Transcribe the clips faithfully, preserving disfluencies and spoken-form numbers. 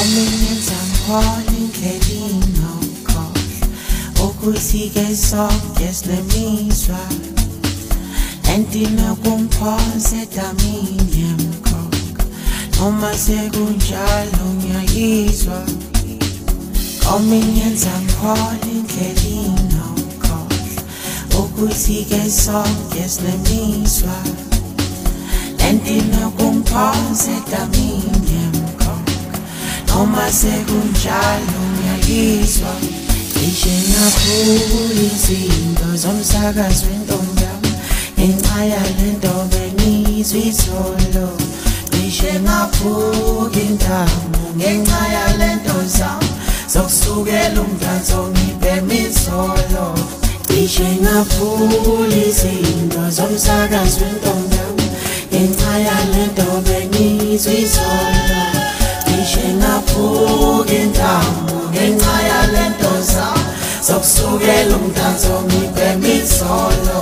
Komingenza ngihole ngelino khohlwa ukuthi-ke sonke sinemizwa entina kungiphosa edamini yemkhokha noma sekunjalo ngiyayizwa. Komingenza ngihole ngelino khohlwa ukuthi-ke sonke sinemizwa entina kungiphosa edamini yemkhokha noma sekunjalo ngiyayizwa. Ngisho ngakhumbula izinto zomsakazo wentombi yami ngenxa yalento bengizwa izolo. Ngisho ngaphuka intamo ngenxa yalento zami zokusukela umdanso ngibhema izolo. Ngisho ngakhumbula izinto zomsakazo wentombi yami ngenxa yalento bengizwa izolo. Ngisho ngaphuka intamo ngenxa yalento zami zokusukela umdanso ngibhema izolo.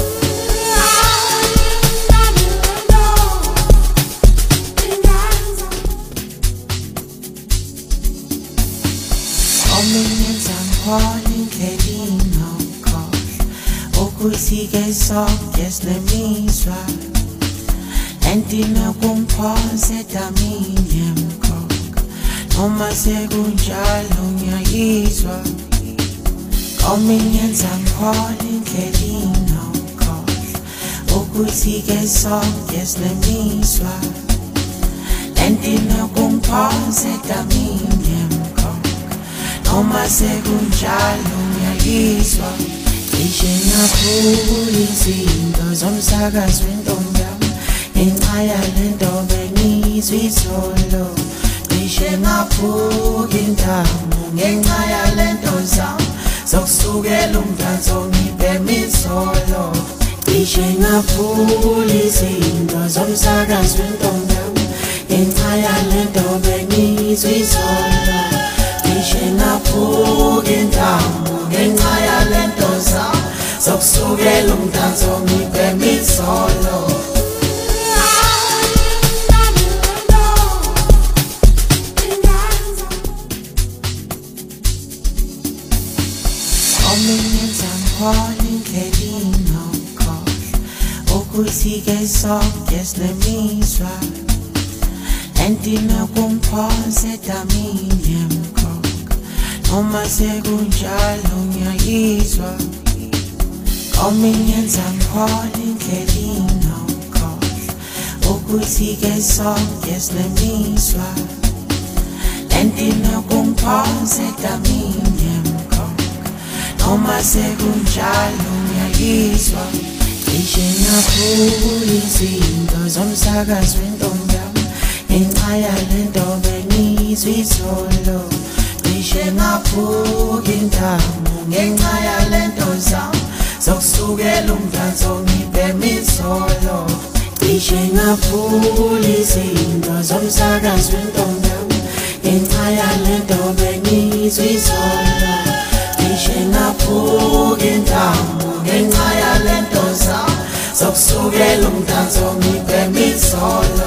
Komingenza ngihole ngelino khohlwa ukuthi-ke sonke sinemizwa entina kungiphosa edamini yemkhokha noma sekunjalo ngiyayizwa. Komingenza ngihole ngelino khohlwa ukuthi-ke sonke sinemizwa entina kungiphosa edamini yemkhokha noma sekunjalo ngiyayizwa. Ngisho ngakhumbula izinto zomsakazo wentombi yami ngenxa yalento bengizwa izolo. Ngisho ngaphuka intamo ngenxa yalento zami zokusukela umdanso ngibhema izolo. Ngisho ngakhumbula izinto zomsakazo wentombi yami ngenxa yalento bengizwa izolo. Ngisho ngaphuka intamo ngenxa yalento zami zokusukela umdanso ngibhema izolo. Komingenza ngihole ngelino khohlwa ukuthi-ke sonke sinemizwa entina kungiphosa edamini yemkhokha noma sekunjalo ngiyayizwa. Komingenza ngihole ngelino khohlwa ukuthi-ke sonke sinemizwa entina kungiphosa edamini yemkhokha noma sekunjalo ngiyayizwa. Ngisho ngakhumbula izinto zomsakazo wentombi yami ngenxa yalento bengizwa izolo. Ngisho ngaphuka intamo ngenxa yalento zami zokusukela umdanso ngibhema izolo. Ngisho ngakhumbula izinto zomsakazo wentombi yami ngenxa yalento bengizwa izolo. Ngisho ngaphuka intamo ngenxa yalento zami zokusukela umdanso ngibhema izolo.